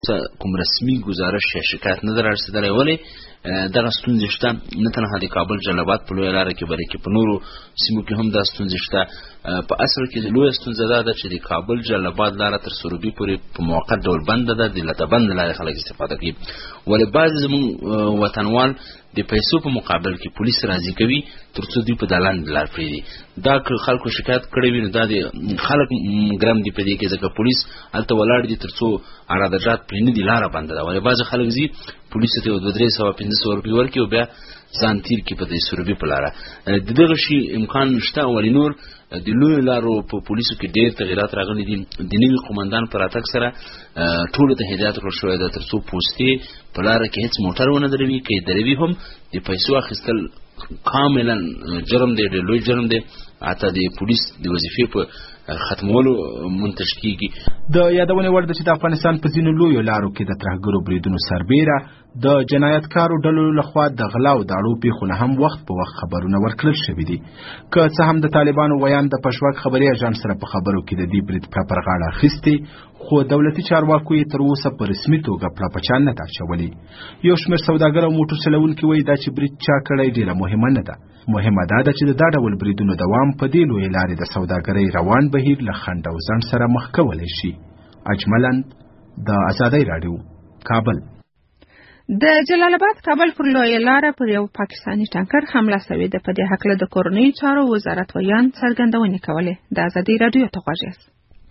کوم رسمي گزارش یا شکایت نه در رسیدلی، ولی دغه ستونزې شته نه تنها د کابل جلال آباد په لویه لاره کې بلکې په نورو سیمو کې هم دا ستونزې شته. په اصل کې لویه ستونزه دا ده چې د کابل جلال آباد لاره تر سروبي پورې په موقت ډول بنده ده، د لته بند لارې خلک استفاده کوي، ولې بعضې زموږ وطنوال د پیسو په مقابل کې پولیس راضي کوي تر څو دوی په دا لاندې لار پرېږدي. دا خلکو شکایت کړی وي نو دا د خلک ګرم دي په دې کې، ځکه پولیس هلته ولاړ دي تر څو اراده جات پرې نه دي، لاره بنده ده. ولې بعضې خلک ځي پولیسو ته 200-300-500 روپۍ ورکړي او بیا ځان تیر کړي په دې سروبي په لاره. د دغه شي امکان شته، ولې نور د لویو لارو په پولیسو کې ډېر تغیرات راغلي دي. د نوي قمندان په راتګ سره ټولو ته هدایت ورکړل شوی ده تر څو پوستې په لاره کې هېڅ موټر ونه دروي، که یې دروي هم د پیسو اخیستل کاملا جرم دی، ډېر لوی جرم دی، حتی د پولیس د وظیفې په ختمولو منتج کیږي. د یادونې وړ ده چې د افغانستان په ځینو لویو لارو کې د ترهګرو بریدونو سربیره د جنایتکارو ډلو لخوا د غلا او داړو پیښونه هم وخت په وخت خبرونه ورکړل شوي دي. که څه هم د طالبانو ویان د پښواک خبري اژانس سره په خبرو کې د دې برید پر غاړه اخیستي، خو دولتي چارواکو یې تر اوسه په رسمي توګه پړاپچان نه ده اچولي. یو شمېر سوداګر او موټر چلونکي وایي دا چې برید چا کړی ډېره مهمه نه ده، مهمه دا ده چې د دا ډول بریدونو دوام په دې لویې لارې د سوداګرۍ روان بهیر له خنډ او ځنډ سره مخ کولی شي. اجملاً د آزادۍ راډیو، کابل. د جلال آباد کابل پر لویه لاره پر یو پاکستاني ټانکر حمله شوې ده. په دې هکله د کورنیو چارو وزارت ویان څرګندونې کولې. د آزادۍ راډیو ته غوږ یاست.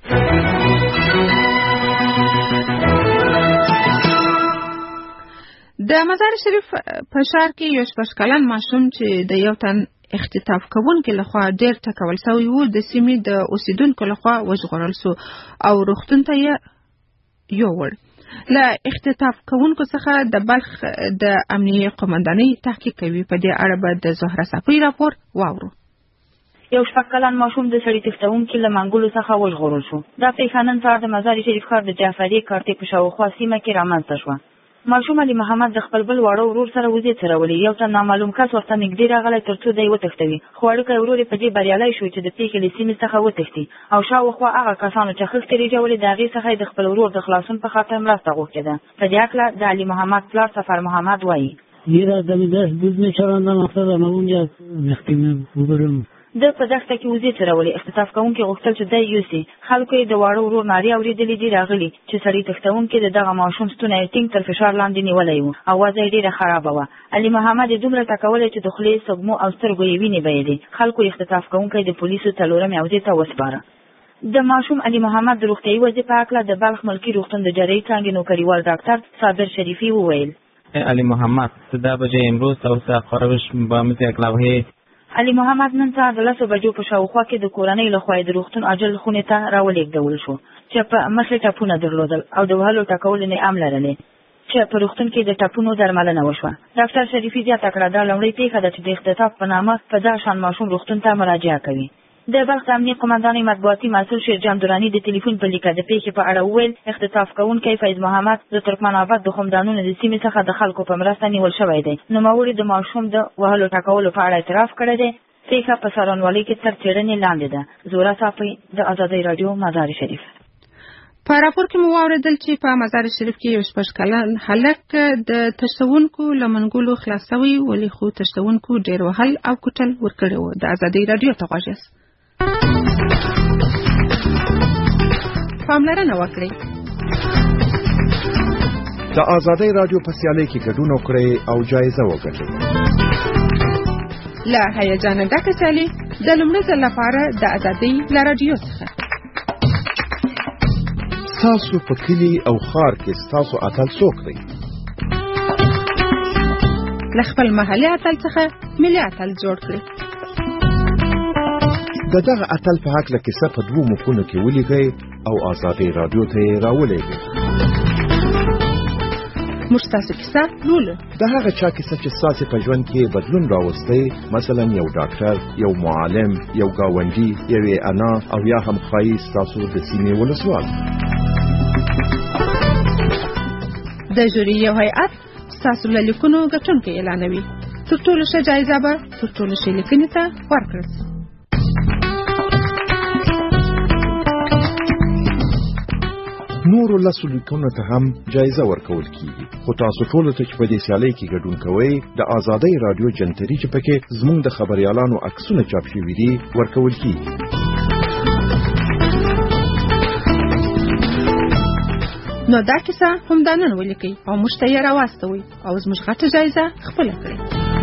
د مزار شریف په ښار کې یو 6 کلن ماشوم چې د یو تن اختطاف کوونکو لخوا ډېر ټکول شوی و، د سیمې د اوسیدونکو لخوا وژغورل شو او روغتون ته یې یووړ. له اختطاف کوونکو څخه د بلخ د امنیه قومندانۍ تحقیق کوي. په دې اړه به د زهره صافۍ راپور واورو. یو 6 کلن ماشوم د سړي تښتونکي له منګولو څخه وژغورل شو. دا پیښه نن سهار د مزار شریف ښار د جعفري کارتې په شاوخوا سیمه کې رامنځته شوه. ماشوم علي محمد د خپل بل واړه ورور سره وزې څرولې. یو تن نامعلوم کس ورته نږدې راغلی تر څو دی وتښتوي، خو وړوکی ورور یې په دې بریالی شو چې د پیښې له سیمې څخه وتښتي او شاوخوا هغه کسانو چې خښتې رېژولې د هغې څخه یې د خپل ورور د خلاصون په خاطر مرسته غوښتې ده. په دې هکله د علي محمد پلار سفر محمد وایي د په دښته کې وزې څرولې. اختطاف کوونکي غوښتل چې دی یوسي. خلکو یې د واړه ورور نارې اورېدلې دي راغلي چې سړي تښتونکي د دغه ماشوم ستونی یې ټینګ تر فشار لاندې نیولی و او وضع یې ډېره خرابه وه. علي محمد یې دومره ټکولی چې د خولې، سږمو او سترګو یې وینې بهېدې. خلکو یې اختطاف کوونکی د پولیسو 4مې حوزې ته وسپاره. د ماشوم علي محمد د روغتیایي وضعې په هکله د بلخ ملکي روغتون د جراحي څانګې نوکریوال ډاکټر صابر شریفي وویل. علي محمد 10 بجې امروز توسط خارج با مثل اکلاوهی علي محمد نن سهار د 10 بجو په شاوخوا کې د کورنۍ لخوا د روغتون عاجل خونې ته راولېږدول شو چې په مخ یې ټپونه درلودل او د وهلو ټکولو نه هم لرلې چې په روغتون کې د ټپونو درملنه وشوه. ډاکټر شریفي زیاته کړه دا لومړۍ پیښه ده چې د اختطاف په نامه په دا شان ماشوم روغتون ته مراجعه کوي. د بلخ امنیه قومندانۍ مطبوعاتي مسؤل شیرجان دراني د ټلیفون په لیکه د پیښې په اړه وویل اختطاف کوونکی فیض محمد د ترکمن آباد د خمدانونو د سیمې څخه د خلکو په مرسته نیول شوی دی. نوموړي د ماشوم د وهلو ټکولو په اړه اعتراف کړی دی. پیښه په څارنوالۍ کې تر څېړنې لاندې ده. زهره صافۍ د آزادۍ راډیو، مزار شریف. په راپور کې مو واورېدل چې په مزار شریف کې یو 6 کلن هلک د تښتونکو له منګولو خلاص شوی، ولې خو تښتونکو ډېر وهل او کوټل ورکړی و. د آزادۍ راډیو ته غوږ یاست. پاملرنه وکړئ. د آزادۍ راډیو په سیالۍ کې ګډون وکړئ او جایزه وګټئ. له هیجانه ډکه سیالي د لومړي ځل لپاره د آزادۍ له راډیو څخه. ستاسو په کلي او ښار کې ستاسو اتل څوک دی؟ له خپل محلي اتل څخه ملي اتل جوړ کړئ. د دغه اتل په هکله کیسه په 2 مخونو کې ولیکئ او آزادۍ راډیو ته یې راولېږئ. موږ ستاسو کیسه لولو. د هغه چا کیسه چې ستاسو په ژوند کې بدلون راوستی، مثلا یو ډاکټر، یو معلم، یو گاونډي، یوې انا او یا هم ښایي ستاسو د سیمې ولسوال. د جوري یو هیئت ستاسو له لیکونو ګټونکي اعلانوي. تر ټولو ښه جایزه به تر ټولو ښې لیکنې ته ورکړل شي. نورو لسو لیکونو ته هم جایزه ورکول کیږي. خو تاسو ټول ته چې په دې سیالۍ کې ګډون کوئ د آزادۍ رادیو جنتري چې پکې زموږ د خبريالانو عکسونه چاپ شوي دي ورکول کیږي. نو دا کیسه هم دا نن ولیکئ او موږ ته یې راواستوئ او زموږ غټه جایزه خپله کړئ.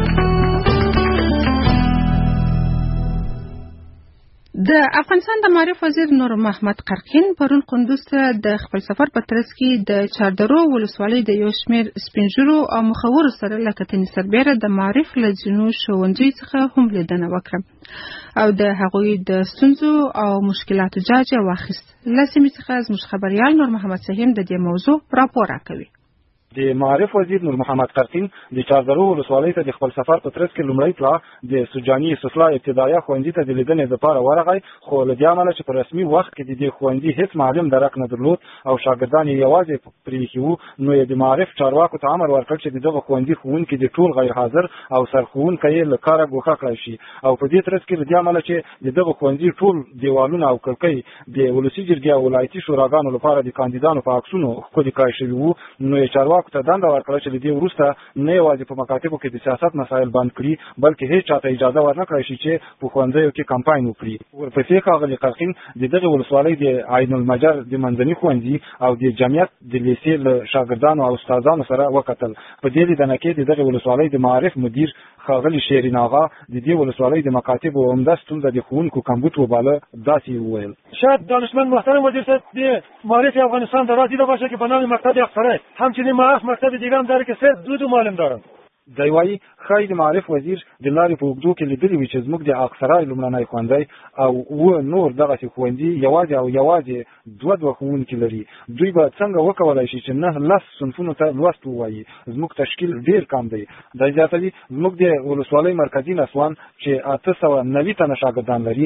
د افغانستان د معارف وزیر نور محمد قرقین پرون قندوز ته د خپل سفر په ترڅ کې د چاردرو ولسوالۍ د یو شمېر سپینږیرو او مخورو سره له کتنې سربیره د معارف له ځینو ښوونځیو څخه هم لیدنه وکړه او د هغوی د ستونزو او مشکلاتو جاج یې واخیست. له سیمې څخه زموږ خبریال نور محمد سهیم د دې موضوع راپور راکوي. د معارف وزیر نور محمد قرقین د چاردرو ولسوالۍ ته د خپل سفر په ترڅ کې لومړی پلا د سوجاني سفلا ابتدایه ښوونځي ته د لیدنې لپاره ورغی، خو له دې امله چې په رسمي وخت کې د دې ښوونځي هیڅ معلم درک نه درلود او شاګردان یې یوازې پرېښي وو، نو یې د معارف چارواکو ته امر ورکړ چې دغه ښوونځي ښوونکي د ټول غیر حاضر او سرښوونکی یې له کاره ګوښه کړی شي. او په دې ترڅ کې له دې امله چې د دغه ښوونځي ټول دیوالونه او کړکۍ د ولسي جرګې او ولایتي شوراګانو لپاره د کاندیدانو په عکسونو ښکلي کړای شوي وو، نو یې چارواکو ته دنده ورکړه چې له دې وروسته نه یوازې په مکاتبو کې د سیاست مسایل بند کړي بلکې هیڅ چاته اجازه ورنه کړی شي چې په ښوونځیو کې کمپاین وکړي. ورپسې ښاغلي قرقین د دغې ولسوالۍ د عین المجر د منځني ښوونځي او د جمعیت د لیسې له شاګردانو او استادانو سره وکتل. په دې لیدنه کې د دغې ولسوالۍ د معارف مدیر ښاغلي شیرین آغا د دې ولسوالۍ د مکاتبو عمده ستونزه د ښوونکو کمبود وباله. داسې وویل: شاید دانشمند محترم وزیر صاحب د معارف افغانستان در دیده باشه که به نام مکتب اقصره همچنین معارف مکتب دیگه هم داره که صرف دو معلم دارن. دی وایي ښایي د معارف وزیر د لارې په اوږدو کې لیدلي وي چې زموږ د اقصرای لومړنی ښوونځی او نور دغسې ښوونځي یوازې دوه ښوونکي لري. دوی به څنګه وکولای شي چې 9 صنفونو ته لوست ووایي؟ زموږ تشکیل ډېر کم دی. دی زیاتوي زموږ د ولسوالۍ مرکزي نسوان چې 890 تنه شاګردان لري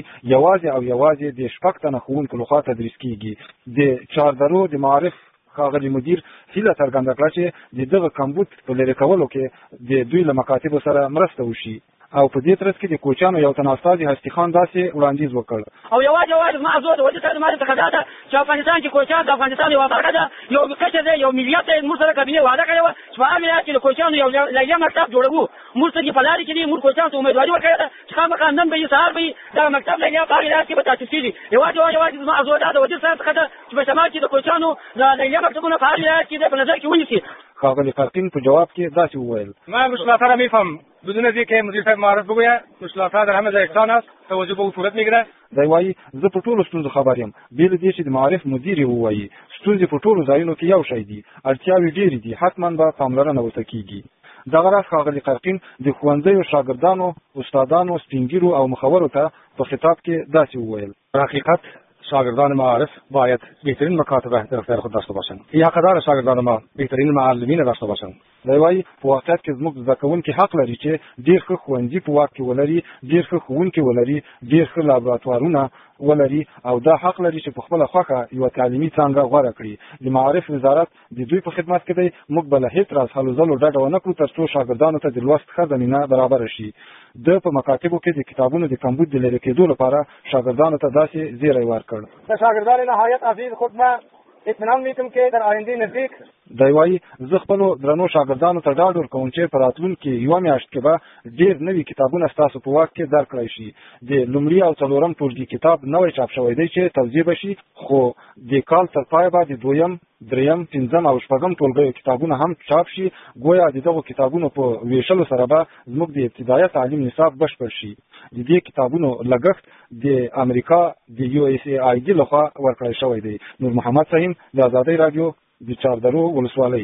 یوازې د 6 تنه ښوونکو لخوا تدریس کیږي. د چاردرو د معارف ښاغلي مدیر هیله څرګنده کړه چې د دغه کمبود په لرې کولو کې د دوی له مکاتبو سره مرسته وشي. او په دې ترڅ کې د کوچیانو یو تن استاد هستی خان داسې وړاندیز وکړ: او یوازې ما زه د وجه سره ما ته خدای ته چې افغانستان کې کوچیان د افغانستان یو برخه ده، یو کچه ده، یو ملیت ده. موږ سره کابینه وعده کړې وه چې په هغه ملیت کې د کوچیانو یو لایحه مکتب جوړوو. موږ ته په لارې کې دي، موږ کوچیانو ته امیدواري ورکړې ده چې خامخا نن به یې سهار به دغه مکتب لایحه په هغې لایحه کې به تاسیس کېږي. یوازې زما زه د وجه سره څخه ده چې په شمال کې د کوچیانو د لایحه مکتبونه په هغې لایحه کې په نظر کې ونیسي. ښاغلي قرقین په جواب کې داسې وویل: من مشکلات را میفهم بدون از اینکه مدیر صاحب معرف بگوید مشکلات در همه جای یکسان است، توجه به او صورت میگیره. دی وایي زه په ټولو ستونزو خبر یم، بې له دې چې د معارف مدیر یې ووایي ستونزې په ټولو ځایونو کې یو شی دي، اړتیاوې ډېرې دي، حتما به پاملرنه ورته کېږي. دغه راز ښاغلي قرقین د ښوونځیو شاګردانو، استادانو، سپینګیرو او مخورو ته په خطاب کې داسې وویل: حقیقت شاگردان معارف باید بهترین مکاتب در اختیار خود داشته باشند. این حقدار شاگردان ما بهترین معلمین داشته باشند. دی وایي په واقعیت کې زموږ زده کوونکي حق لري چې ډېر ښه ښوونځي په واک کې ولري، ډېر ښه ښوونکي ولري، ډېر ښه لابراتوارونه ولري او دا حق لري چې په خپله خوښه یوه تعلیمي څانګه غوره کړي. د معارف وزارت د دوی په خدمت کې دی. موږ به له هېڅ راز هلو ځلو ډډه ونه کړو تر څو شاګردانو ته د لوست ښه زمینه برابره شي. ده په مکاتبو کې د کتابونو د کمبود د لرې کېدو لپاره شاګردانو ته داسې زیری ورکړ: د شاګردان نهایت عزیز خود ما اطمینان میتم که در آینده نزدیک. دی وایي زه خپلو درنو شاګردانو ته ډاډ ورکوم چې په راتلونکي یوه میاشت کې به ډېر نوي کتابونه ستاسو په واک کې درکړی شي. د لومړي او څلورم ټولګي کتاب نوی چاپ شوی دی چې توضیح به شي، خو د کال تر پایه به د 2م، 3م، 5م او 6م ټولګیو کتابونه هم چاپ شي. ګویا د دغو کتابونو په ویشلو سره به زموږ د ابتدایه تعلیم نصاب بشپړ شي. د دې کتابونو لګښت د امریکا د USAID لخوا ورکړی شوی دی. نور محمد سهیم، د آزادۍ راډیو، د چاردرو ولسوالۍ.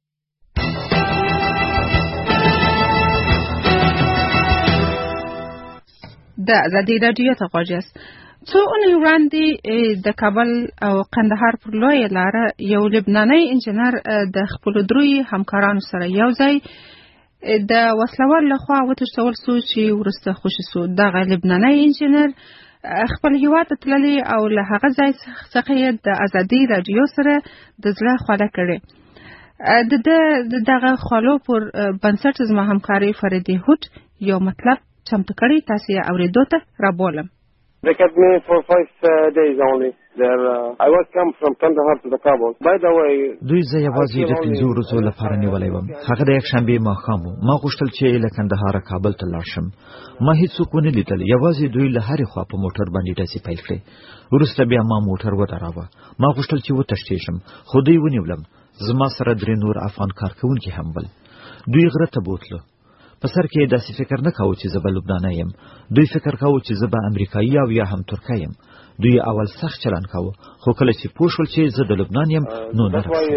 د آزادۍ راډیو ته غوږ یاست. څو اونۍ وړاندې د کابل او قندهار پر لویه لاره یو لبنانی انجینر د خپلو دروي همکارانو سره یو ځای د وسلوال لخوا وتښتول سو چې وروسته خوشي سو. دغه لبنانی انجینر خپل هیواد ته تللی او له هغه ځای څخه یې د آزادۍ راډیو سره د زړه خواله کړې. د دغه خولو پر بنسټ زما همکاري فریدي هوټ یو مطلب چمتو کړی، تاسو یې اورېدو ته رابولم. They kept me for 5 days only. دوی زه یوازې د 5 ورځو لپاره نیولې وم. هغه د یکشنبه ماښام ما غوښتل چې له کندهار کابل ته لاړ شم. ما هیڅوک ونه لیدل، یوازې دوی له هرې خوا په موټر باندې ډزې پیل کړې. وروسته بیا ما موټر ودراوه. ما غوښتل چې وتښتېږم، خو دوی ونیولم. زما سره 3 نور افغان کارکوونکي هم ول. دوی غره ته بوتلو. په سر کې داسې فکر نه کاوه چې زه به لبنانی یم. دوی فکر کاوه چې زه به امریکایي او یا هم ترکی یم. دوی اول سخت چلن کاوه، خو کله چې پوه شول چې زه د لبنان یم نو نه رسېدل.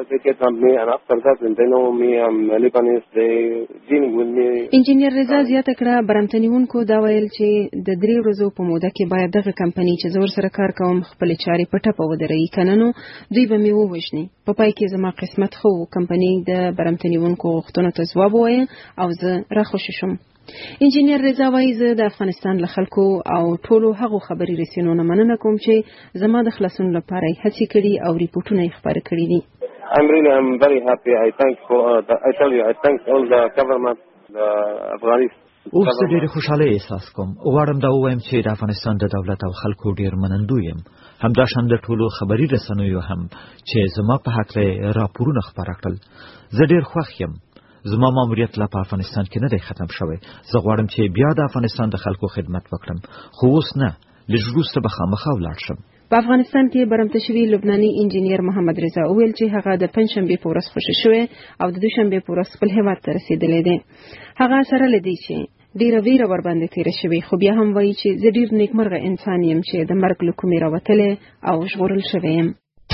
انجینیر رضا زیاته کړه برمتنیونکو دا ویل چې د 3 ورځو په موده کې باید دغه کمپنۍ چې زه ورسره کار کوم خپلې چارې په ټپه ودروي، کنه نو دوی به مې ووژني. په پای کې زما قسمت ښه و، کمپنۍ د برمتنیونکو غوښتنو ته ځواب ووایه او زه راخوشي شوم. انجینیر رضا وایي زه د افغانستان له خلکو او ټولو هغو خبري رسنیو نه مننه کوم چې زما د خلاصون لپاره یې هڅې کړي او ریپورټونه یې خپاره کړي دي. I'm very happy. I thank all the government, the Afghanistan. اوس زه ډېر خوشاله احساس کوم. غواړم دا ووایم چې د افغانستان د دولت او خلکو ډېر منندوی یم. همداشان د ټولو خبري رسنیو هم چې زما په هکله راپورونه خپاره کړل. زه ډېر خوښ یم. زما ماموریت لا په افغانستان کې نه دی ختم شوی. زه غواړم چې بیا د افغانستان د خلکو خدمت وکړم، خو اوس نه، لږ وروسته به خامخا ولاړ شم. په افغانستان کې برمته شوی لبناني انجینیر محمد رضا وویل چې هغه د پنځشنبه په ورځ خوشی شوی او د دوشنبه په ورځ خپل هیواد ته رسیدلی دی. هغه سره لدی چې ډیره ویره ور باندې تیر شوی، خو بیا هم وایي چې زه ډیر نیکمرغه انسان یم چې د مرګ له کومې راوتلی او ژغورل شوی یم.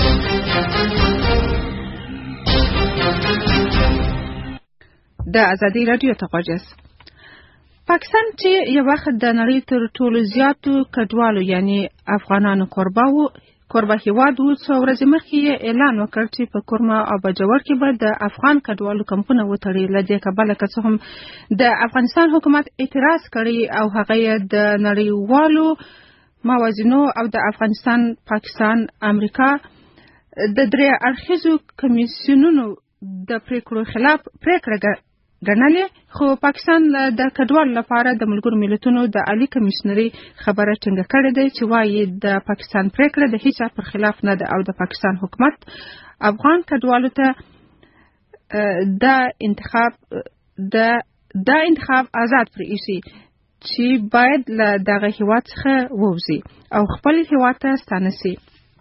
د ازادي رادیو تقاجس پاکستان چې یو وخت د نړۍ تر ټولو زیاتو کډوالو یعنی افغانانو کوربه هیواد و، څو ورځې مخکې اعلان وکړ چې په کورما او بجوړ کې به د افغان کډوالو کمپونه وتړي. له دې کبله که څه هم د افغانستان حکومت اعتراض کړی او هغه د نړیوالو موازینو او د افغانستان، پاکستان، امریکا د 3 اړخیزو کمیسیونونو د پریکړو خلاف پریکړه ګڼلې، خو پاکستان د کډوالو لپاره د ملګرو ملتونو د عالی کمیشنري خبره ټینګه کړې ده چې وایي د پاکستان پریکړه د هیڅ پر خلاف نه ده او د پاکستان حکومت افغان کډوالو ته د انتخاب آزاد پرېږدي چې باید له دغه هیواد څخه ووځي او خپل هیواد ته ستانه شي.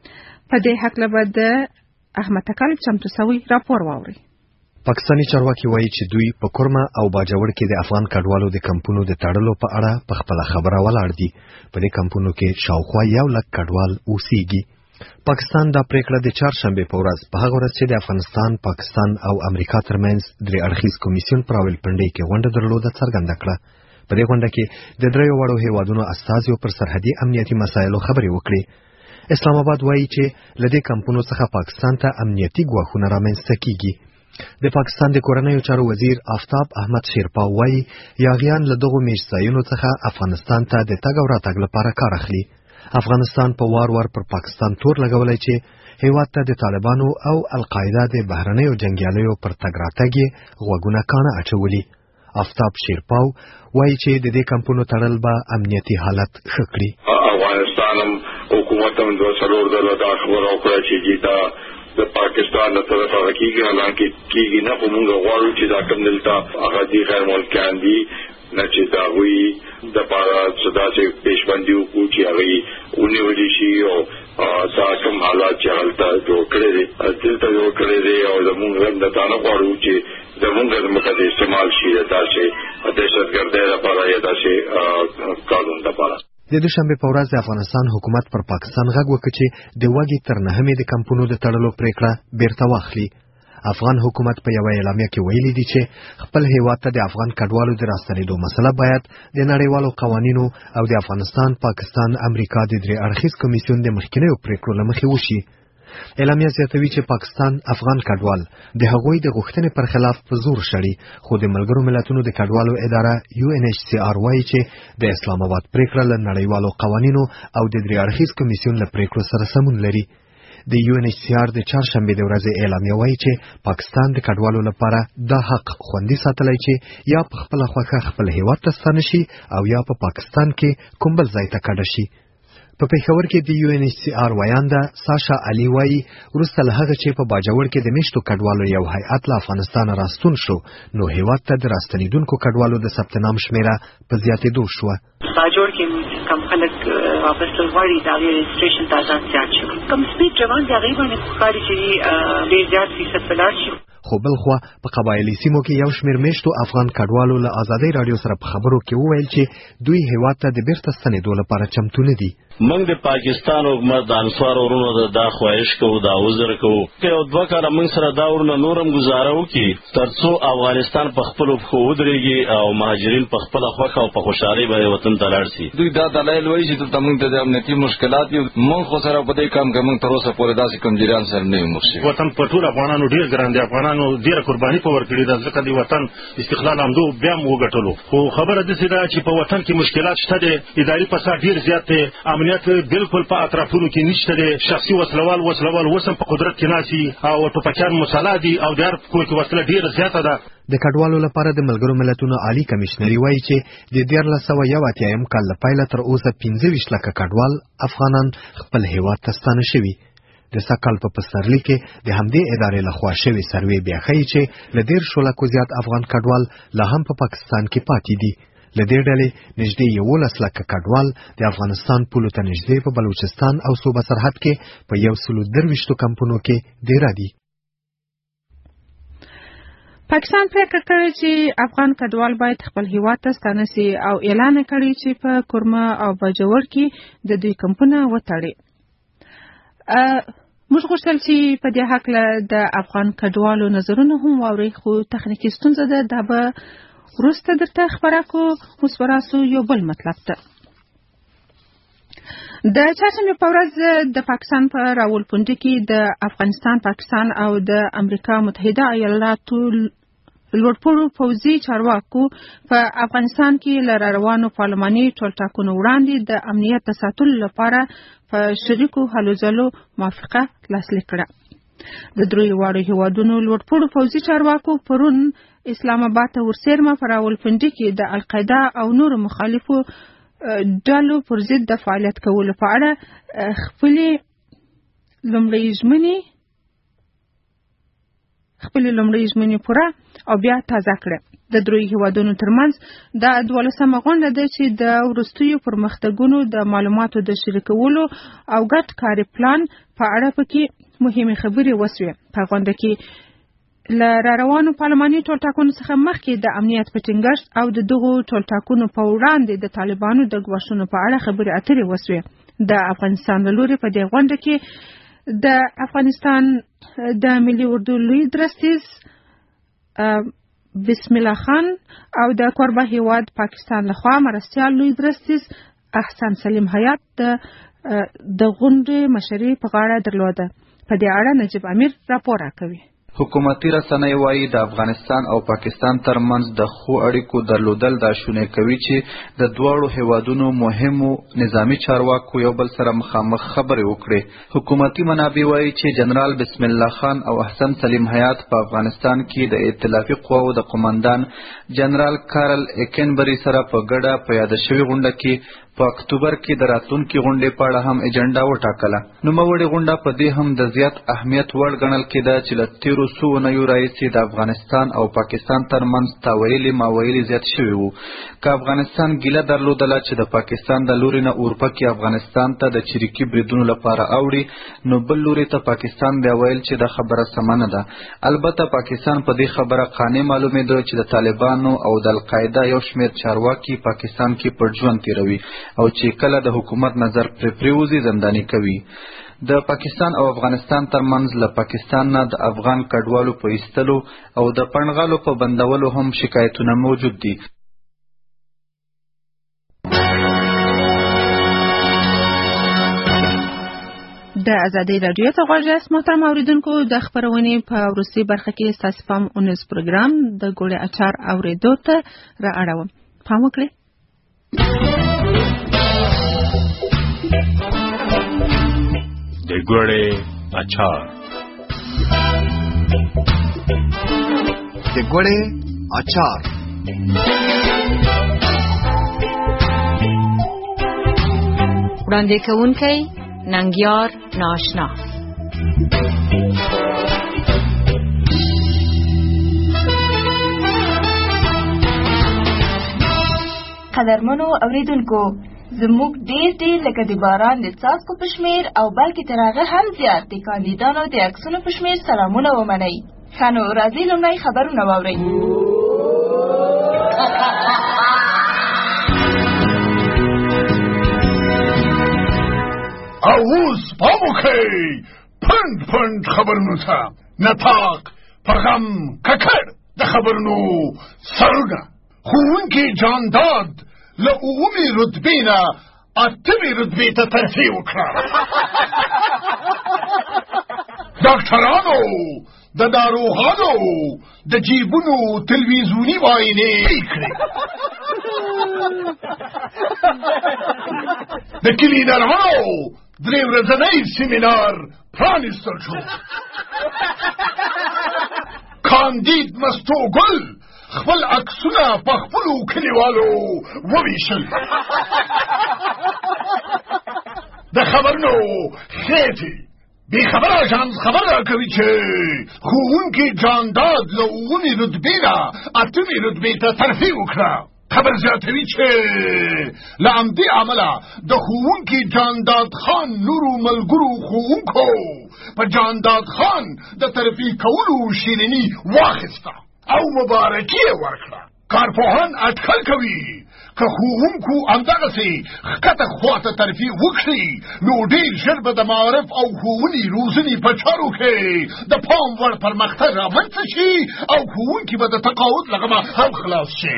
په دې هکله به د احمد تکل چمتو سوي راپور واوري. پاکستانی چارواکي وایي چې دوی په کورما او باجوړ کې د افغان کډوالو د کمپونو د تړلو په اړه په خپل خبره ولاړ دي. په دې کمپونو کې شاوخوا 1 لک کډوال اوسېږي. پاکستان دا پریکړه د چهارشنبه په ورځ په هغه ورځ چې د افغانستان، پاکستان او امریکا ترمنځ 3 اړخیز کمیسیون پر راولپنډۍ کې غونډه درلوده څرګنده کړه. په دې غونډه کې د 3 وړو هیوادونو استازو پر سرحدي امنیتي مسایلو خبرې وکړې. اسلام آباد وایي چې لدې کمپونو څخه پاکستان ته امنیتي ګواښونه رامنځته کیږي. د پاکستان د کورنیو چارو وزیر آفتاب احمد شیرپا وایي یاغیان له دغو میشتځایونو څخه افغانستان ته د تګ او راتګ لپاره کار اخلي. افغانستان په وار پر پاکستان تور لګولای چې هیواد ته د طالبانو او القاعده د بهرنیو جنگیالیو پر تګ راتګ غوږونه کانه اچولي. آفتاب شیرپا وایي چې د دې کمپونو تړل به امنیتي حالت ښه کړي. افغانستان حکومت هم د سرور د خبرو کړه چې دا د پاکستان د طرفه کېږي، حالانکه کېږي نه، خو موږ غواړو چې دا کوم دلته هغه دي غیر ملکیان دي نه چې د هغوی دپاره څه داسې پیشبندي وکړو چې هغوی ونیولی شي او دا کوم حالات چې هلته جوړ کړی دی دلته جوړ کړی دی او زموږ هم د دا نه غواړو چې زموږ د مخه د استعمال شي د داسې دهشتګردۍ لپاره یا داسې قانون لپاره. د دوشنبه په ورځ د افغانستان حکومت پر پاکستان غږ وکړ چې د وګړي تر 9 د کمپونو د تړلو پریکړه بیرته واخلي. افغان حکومت په یو اعلامیه کې ویلي دی چې خپل هیواد ته د افغان کډوالو د راستنېدو مسله باید د نړیوالو قوانینو او د افغانستان، پاکستان، امریکا د 3 اړخیز کمیسیون د مخکینیو پریکړو له مخې وشي. اعلامیه زیاتوي چې پاکستان افغان کډوال د هغوی د غوښتنې پر خلاف په زور شړي، خو د ملګرو ملتونو د کډوالو اداره UNHCR وایي چې د اسلام آباد پریکړه له نړیوالو قوانینو او د 3 اړخیز کمیسیون له پریکړو سره سمون لري. د UNHCR د چهارشنبه د ورځې اعلامیه وایي چې پاکستان د کډوالو لپاره دا حق خوندي ساتلی چې یا په خپله خوښه خپل هیواد ته ستانه شي او یا په پاکستان کې کوم بل ځای ته کډه شي. په پېښور کې د UNHCR ویانده ساشا علي وایي وروسته له هغه چې په باجوړ کې د میشتو کډوالو یو هیئت له افغانستان راستون شو نو هیواد ته د راستنېدونکو کډوالو د ثبت نام شمیره په زیاتېدو شوه. باجوړ کې کم خلک واپس غواړي د رجسټریشن ته ځان شي. کم سپیډ روان دي هغه باندې ښکاري چې ډېر زیات فیصد ولاړ شي. خو بل خوا په قبایلي سیمو کې یو شمېر میشتو افغان کډوالو له ازادۍ راډیو سره په خبرو کې وویل چې دوی هیواد ته د بیرته ستنېدو لپاره چمتو نه دي. موږ د پاکستان حکومت د انصار ورونو دا خواهش کوو دا عذر کوو چې یو دوه کاله موږ سره دا ورونه نورم گزاره وکړي ترڅو افغانستان په خپلو پښو ودرېږي او مهاجرین په خپله خوښه او په خوشحالۍ باندې وطن ته لاړ شي. دوی دا دلایل وایي چې دلته موږ ته د امنیتي مشکلات یو موږ خو سره په دې کام کې موږ تر اوسه پورې داسې کوم جریان سره نه یو مخ شوي. وطن په ټول افغانانو ډېر ګران دی. افغانانو ډېره قرباني په ورکړې ده ځکه د وطن استقلال همدو بیا هم وګټلو. خو خبره داسې ده چې په وطن کې مشکلات شته دی. اداري فساد ډېر زیات دی. امنیت بالکل په اطرافونو کې نشته دی. شخصي وسلوال اوس هم په قدرت کې ناسي او ټوپکیان مساله دي او د هر کور کې وسله ډېره زیاته ده. د کډوالو لپاره د ملګرو ملتونو عالی کمشنري وایي چې د 1981 کال له پیله تر اوسه 25 لکه کډوال افغانان خپل هیواد ته ستانه شوي. د سکهال په پسرلي کې د همدې ادارې لخوا شوې سروې بیا ښیي چې له 13 لکو زیات افغان کډوال لا هم په پاکستان کې پاتې دي. له دې ډلې نږدې 11 لکه کډوال د افغانستان پولو ته نږدې په بلوچستان او صوبه سرحد کې په 123 کمپونو کې دیره دي. پاکستان پریکړه کړې چې افغان کډوال باید خپل هیواد ته ستانه شي او اعلان کړی چې په کورما او باجوړ کې د دوی کمپونه وتړي. موږ غوښتل چې په دې هکله د افغان کډوالو نظرونه هم واورئ خو تخنیکي ستونزه ده. دا به وروسته درته خبره کو. اوس به راسو یو بل مطلب ته. د چهارشنبې په ورځ د پاکستان په راولپنډي کې د افغانستان، پاکستان او د امریکا متحده ایالاتو لوړپوړو پوځي چارواکو په افغانستان کې له روانو پارلماني ټولټاکنو وړاندې د امنیت د ساتلو لپاره په شریکو هلو ځلو موافقه لاسلیک کړه. د دریو واړو هیوادونو لوړپوړو پوځي چارواکو پرون اسلام آباد ته ورسېرمه په راولپنډي کې د القاعده او نورو مخالفو ډلو پر ضد د فعالیت کولو په اړه خپلې لومړۍ ژمنې پوره او بیا تازه کړه. د دریو هیوادونو ترمنځ دا 12مه غونډه ده چې د وروستیو پرمختګونو د معلوماتو د شریکولو او ګډ کاري پلان په اړه پکې مهمې خبرې وسوې. په غونډه کې له روانو پارلماني ټولټاکنو څخه مخکې د امنیت په ټینګښت او د دغو ټولټاکنو په وړاندې د طالبانو د ګواښونو په اړه خبرې اترې وسوې. د افغانستان له لوري په دې غونډه کې د افغانستان د ملي اردو لوی درستیز بسم الله خان او د کوربه هیواد پاکستان لخوا مرستیال لوی درستیز احسان سلیم حیات د غونډې مشري په غاړه درلوده. په دې اړه نجیب امیر راپور راکوي. حکومتي رسنۍ وایي د افغانستان او پاکستان ترمنځ د ښو اړیکو درلودل دا شونې کوي چې د دواړو هیوادونو مهمو نظامی چارواکو یو بل سره مخامخ خبرې وکړي. حکومتي منابع وایي چې جنرال بسم الله خان او احسن سلیم حیات په افغانستان کې د ائتلافي قواو د قومندان جنرال کارل ایکنبري سره په ګډه په یاد شوی غونډه کې په اکتوبر کې د راتلونکي غونډې په اړه هم ایجنډا وټاکله. نوموړې غونډه په دې هم د زیات اهمیت وړ ګڼل کېده چې له تېرو څو اونیو راهیسې د افغانستان او پاکستان ترمنځ تاویلې ماویلې زیات شوي وو. که افغانستان ګیله درلودله چې د پاکستان د لوري نه اورپکي افغانستان ته د چریکي بریدونو لپاره اوړي، نو بل لوري ته پاکستان بیا ویل چې دا خبره سمه نه ده. البته پاکستان په دې خبره قانع معلومېده چې د طالبانو او د القاعده یو شمېر چارواکي پاکستان کې پټ ژوند تېروي او چې کله د حکومت نظر پریوزي زنداني کوي. د پاکستان او افغانستان ترمنځ له پاکستان نه د افغان کډوالو په ایستلو او د پنډغالو په بندولو هم شکایتونه موجود دي. د ازادۍ راډیو ته غوږ یاست محترم اوریدونکو. د خپرونې په وروستۍ برخه کې ستاسو پام اونیز پروګرام د ګوړې اچار اورېدو ته را اړوم. پام وکړئ. د ګوړې اچار. د ګوړې اچار. وړاندې کوونکی ننګیار ناشنا. قدرمنو اوریدونکو، زموږ ډیر لکه د باران د څاڅکو په شمیر او بلکې تر هغه هم زیات د کاندیدانو د عکسونو په شمیر سلامونه ومنئ. ښه نو راځئ لومړی خبرونه واورئ. اوس پام وکړئ پند خبرونو ته. نطاق په غم ککړ د خبرونو سرونه. ښوونکي جانداد له 9 رتبې نه 8 رتبې ته ترفیع وکړه. ډاکټرانو د ناروغانو د جیبونو تلویزیوني معاینې کړې. د کلینرانو 3 ورځنی سیمینار پرانیستل شو. کاندید مستوګل خپل عکسونه په خپلو کلیوالو وویشل. د خبرونو خېټې بې خبره اژانس خبر راکوي چې ښوونکي جانداد له 9 رتبې نه 8 رتبې ته ترفیع وکړه. خبر زیاتوي چې له همدې عمله د ښوونکي جانداد خان نورو ملګرو ښوونکو په جانداد خان د ترفیع کولو شیریني واخیسته او مبارکي یې ورکړه. کارپوهان اټکل کوي که ښوونکو همدغسې ښکته خواته ترفیع وکړي نو ډېر ژر به د معارف او ښوونې روزنې په چارو کې د پام وړ پرمختګ رامنځته شي او ښوونکي به د تقاعد له غمه هم خلاص شي.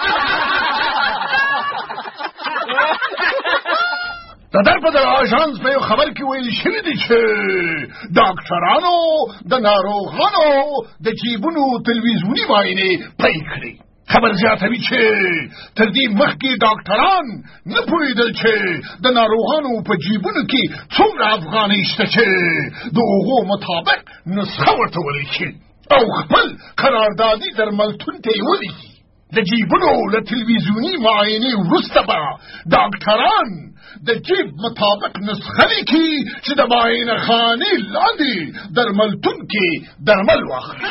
د درپدر آژانس په یو خبر کې ویل شوي دي چې ډاکټرانو د ناروغانو د جیبونو تلویزیوني معاینې پیل کړي. خبر زیاتوي چې تر دې مخکې ډاکټران نه پوهېدل چې د ناروغانو په جیبونو کې څومره افغانۍ شته چې د هغو مطابق نسخه ورته ولیکي او خپل قراردادي درملتون ته یې ولیکي. د جیبونو له تلویزیوني معاینې وروسته به ډاکټران د جیب مطابق نسخه لیکي چې د معاینه خانې لاندې درملتون کې درمل واخلي.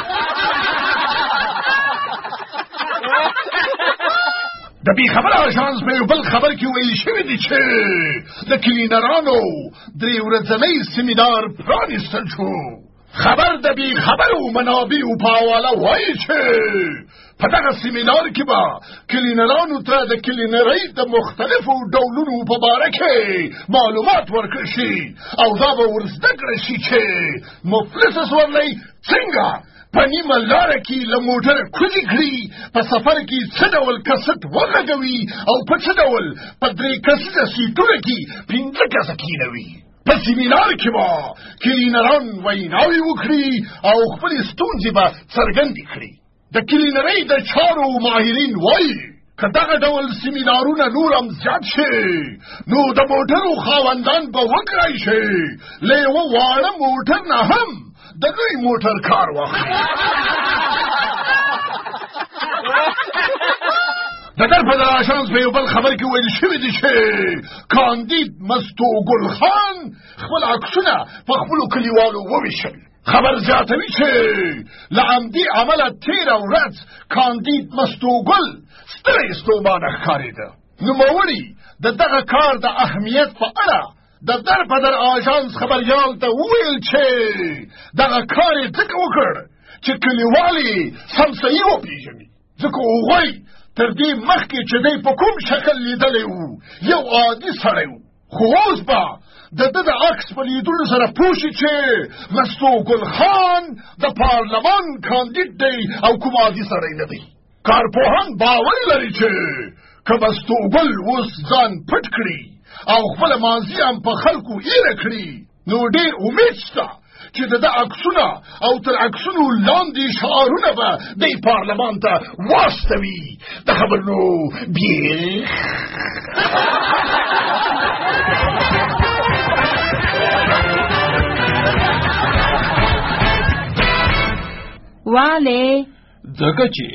د بې خبره آژانس په یو بل خبر کې ویل شوي دي چې د کلینرانو 3 ورځنی سیمینار پرانیستل شو. خبر د بې خبرو منابعو په حواله وایي چې په دغه سیمینار کې به کلینرانو ته د کلینرۍ د مختلفو ډولونو په باره کې معلومات ورکړل شي او دا به ورزده کړل شي چې مفلس سورلی څنګه په نیمه لاره کې له موټره کوزې کړي، په سفر کې څه ډول کسټ وغږوي او په څه ډول په 3 کسیزه سیټونه کې 5 کسه کېنوي. په سیمینار کې به کلینران ویناوې وکړي او خپلې ستونزې به څرګندې کړي. د کلینرۍ د چارو ماهرین وایي که دغه ډول سیمینارونه نور هم زیات شي نو د موټرو خاوندان به وکړای شي له یوه واړه موټر نه هم د لوی موټر کار واخلي. د درپدر آژانس په یو بل خبر کې ویل شوي دي چې کاندید مستوګل خان خپل عکسونه په خپلو کلیوالو وویشل. خبر زیاتوي چې له همدې عمله تېره ورځ کاندید مستوګل ستړی ستومانه ښکارېده. نوموړي د دغه کار د اهمیت په اړه د درپدر آژانس خبریال ته وویل چې دغه کار یې ځکه وکړ چې کلیوال یې سمسایي وپېژني، ځکه هغوی تر دې مخکې چې دی په کوم شکل لیدلی و یو عادي سړی و، خو اوس به د ده د عکس په لیدلو سره پوه شي چې مستوګل خان د پارلمان کاندید دی او کوم عادي سړی نه دی. کارپوهان باور لري چې که مستوګل اوس ځان پټ کړي او خپل ماضي هم په خلکو ایره کړي نو ډېر امید شته چې د ده عکسونه او تر عکسونو لاندې شعارونه به دی پارلمان ته واستوي. د خبرونو بیخ والې ځکه چې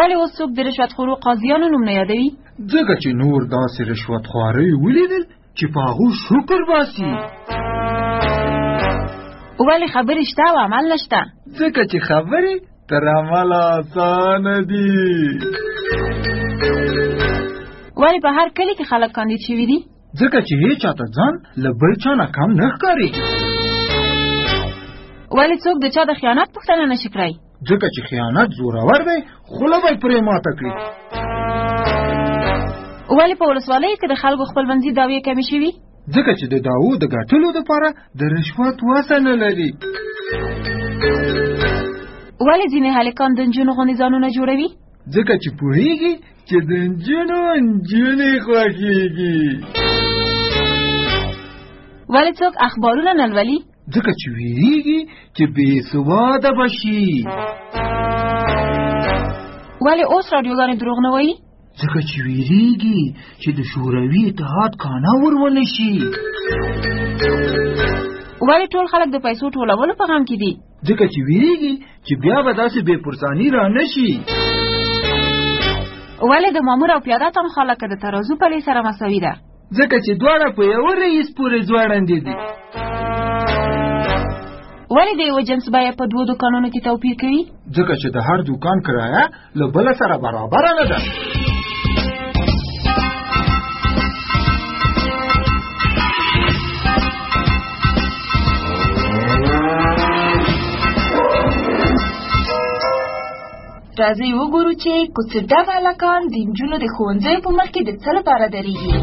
ولې اوس څوک د رشوتخورو قاضیانو نوم نه یادوي؟ ځکه چې نور داسې رشوتخوارۍ ولیدل چې په هغو شکر باسي. ولې خبرې شته او عمل نشته؟ ځکه چې خبرې تر عمل اسانه دي. ولې په هر کلي کې خلک کاندید شوي دي؟ ځکه چې هیڅ چاته ځان له بل چا نه کم نه ښکارېږي. ولې څوک د چا د خیانت پوښتنه نشي کړی؟ ځکه چې خیانت زورور دی، خوله به یې پرې ماته کړي. ولې په ولسوالیو کې د خلکو خپلمنځي دعوې کمې شوي؟ ځکه چې د دعوو د ګټلو دپاره د رشوت وسه نه لري. ولې ځینې هلکان د نجونو غوندې ځانونه جوړوي؟ ځکه چې پوهېږي چې د نجونې خوښېږي. ولې څوک اخبارونه نه لولي؟ ځکه چې ویریږي چې بې سواده به شي. ولې اوس راډیوګانې دروغ نه وایي؟ ځکه چې ویریږي چې د شوروي اتحاد کانه ورونه شي. ولې ټول خلک د پیسو ټولولو په غم کې دي؟ ځکه چې ویریږي چې بیا به داسې بې پرساني را نه شي. ولې د مامور او پیاده تنخوا لکه د ترازو پلې سره مساوي ده؟ ځکه چې دواړه په یوه رئیس پورې ځوړندې دي. ولې د یوه جنس بیه په دوو دوکانونو کې توپیر کوي؟ ځکه چې د هر دوکان کرایه له بله سره برابره نه ده. راځئ وګورو چې کوڅه هلکان د نجونو د ښوونځیو په مخ کې د څه لپاره درېږي.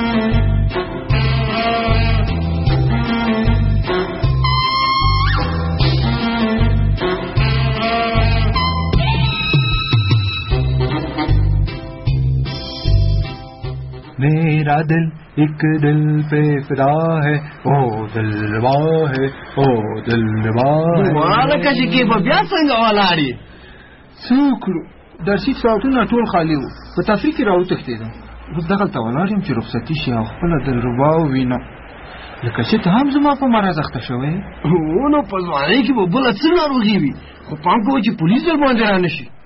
मेरा दिल एक दिल पे फिदा है ओ दिलवा है ओ दिलवा है. والا کشي کې به بیا څنګه ولاړې؟ څوک درسي ساعتونه ټول خالي وو، په تفریح کې راوتښتېدم. اوس دغلته ولاړ یم چې رخصتي شي او خپله دلربا ووینم. لکه چې ته هم زما په مرض اخته شوی. نو په ځوانۍ کې به بله څه ناروغي وي، خو پام کوه چې پولیس در باندې را نه شي.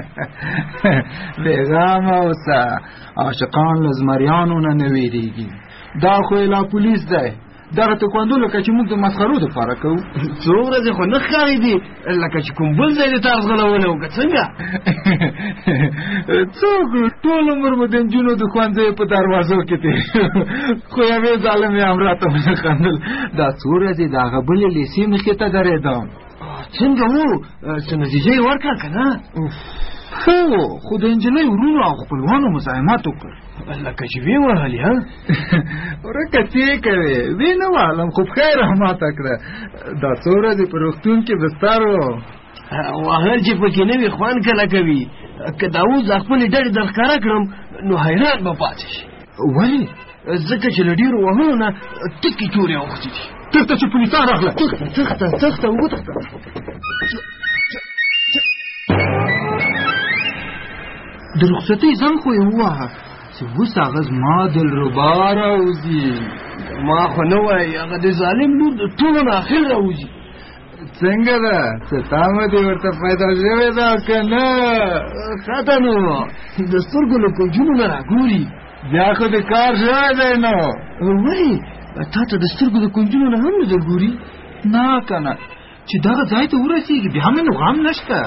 بېغامه اوسه، عاشقان له زمریانو نه نه وېرېږي. دا خو یې لا پولیس دی. دغه تکواندو لکه چې موږ د مسخرو دپاره کوو. څو ورځې خو نه ښکارېدي لکه چې کوم بل ځای د تا ځغلونه وکړه. څنګه څوک ټول عمر مو د نجونو د ښوونځیو په دروازو کې تېر خو یوې ظالم یې هم راته ونه خندل. دا څو ورځې د هغه بلې لیسې مخې ته درېدم. څنګه وو؟ څه نتیجه یې ورکړه که نه؟ ښه وو، خو د نجلۍ ورونو او خپلوانو مزاحمت وکړ. لکه چې ویې وهلې ها؟ ورکه څې کوې؟ ویې نه وهلم، خو پښه یې راماته کړه. دا څو ورځې په روغتون کې بستر وو. وهل چې پکې نه وي خوند کله کوي. که دا اوس د خپلې ډډې در ښکاره کړم نو حیران به پاتې شي. ولې؟ ځکه چې له ډېرو وهلو نه ټکې تورې اوښتې دي. تخته چې پولیسان راغله. تخته وتخته. د رخصتۍ زنګ خو یې وواهه چې اوس هغه زما دلربا راوځي. ما خو نه وایي هغه د ظالم لور د ټولو نه اخر راوځي. څنګه ده؟ څه تامه دې ورته پیدا شوې ده که نه؟ ښه نو د سترګو له کنجونو نه راګوري. بیا خو د کار شوی دی نو. ولې تا ته د سترګو د کنجونو نه هم نه در ګوري؟ نه که نه، چې دغه ځای ته ورسېږي بیا مې نو غم نشته.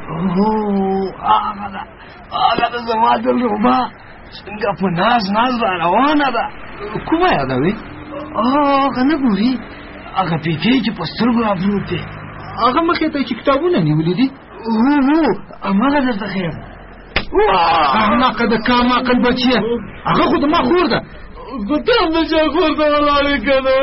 هغه ده، هغه ده زما دلربا، څنګه په ناز ناز را روانه ده. کومه یادوې؟ هغه نه ګوري، هغه پیکې چې په سترګو را پروت دی. هغه مخې ته چې کتابونه نیولي دي. هو هماغه درته ښیم. احمقه د کام عقل بچیه، هغه خو د ما خور ده. خو ته هم د چا خور ته ولاړې که نه؟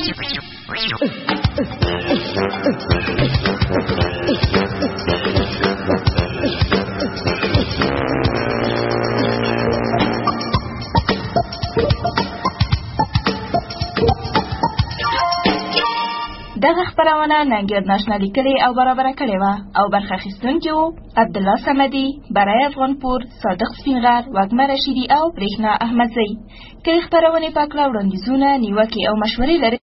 دغه خپرونه ننګیال ناشنا لیکلې او برابره کړې وه او برخه اخیستونکي وو عبدالله صمدي، برای افغانپور، صادق سپینغر، وږمه رشیدي او برېښنا احمدزی. که خپرونې په کړه وړاندیزونه، نیوکې او مشورې لرئ